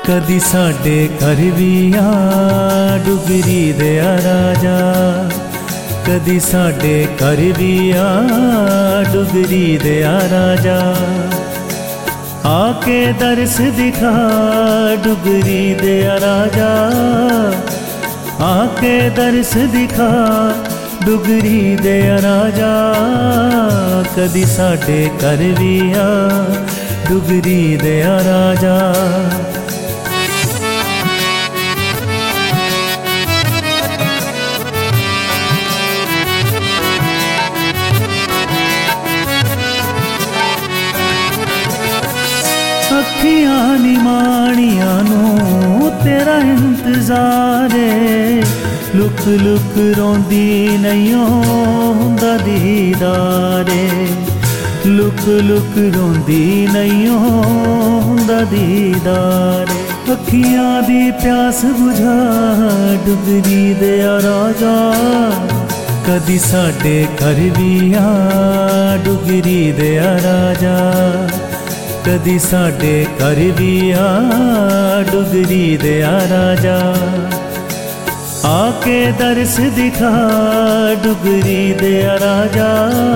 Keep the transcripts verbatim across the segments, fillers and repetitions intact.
कदी साडे घर भी आ डुगरी दया राजा, कदी साडे घर भी आ डुगरी दया राजा। आके दर्श दिखा डुगरी दया राजा, आके दर्श दिखा डुगरी दया राजा। कदी साडे घर भी आ डुगरी दया राजा। अखियां निमाणिया नूं तेरा इंतजार है, लुक लुक रोंदी नैयों हुंदा दीदार है, लुक लुक रोंदी नैयों हुंदा दीदार है। अखियां दी प्यास बुझा डुगरी दया राजा, कदी साडे घर भी आ डुगरी दया राजा, कदी साडे घर भी आ डुगरी दया राजा। आके दर्श दिखा डुगरी दया राजा,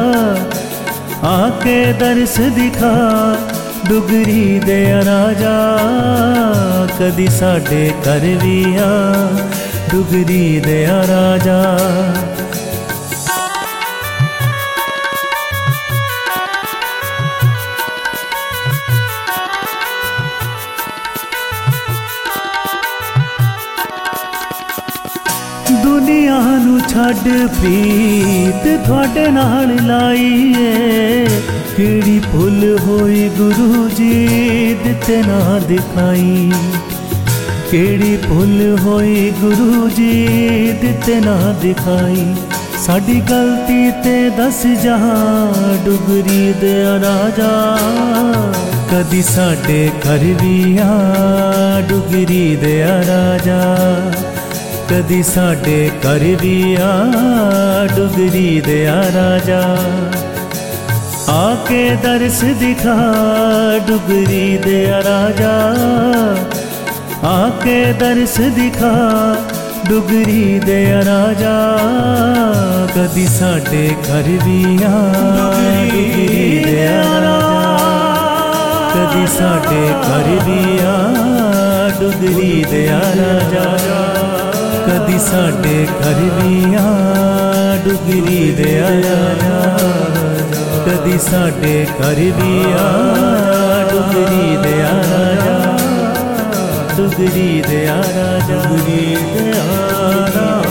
आके दर्श दिखा डुगरी दया राजा। कदी साडे घर भी आ डुगरी दया राजा। दुनिया नू छड्ड प्रीत तुहाडे नाल लाई है, केड़ी भुल होई गुरु जी दिते ना दिखाई, केड़ी भुल होई गुरु जी दिते ना दिखाई। साडी गलती ते दस जहां डुगरी दया राजा, कदी साडे घर भी आ डुगरी दया राजा, कदी साडे घर भी आ डुगरी दया राजा। आके दर्श दिखा डुगरी दया राजा, आके दर्श दिखा डुगरी दया राजा। कदी साडे घर भी आ डुगरी दया राजा, कदी साडे घर भी आ डुगरी दया राजा, कदी साडे घर भी आ डुगरी दया राजा, कदी साडे घर भी आ डुगरी दया राजा, डुगरी दया राजा, डुगरी दया राजा।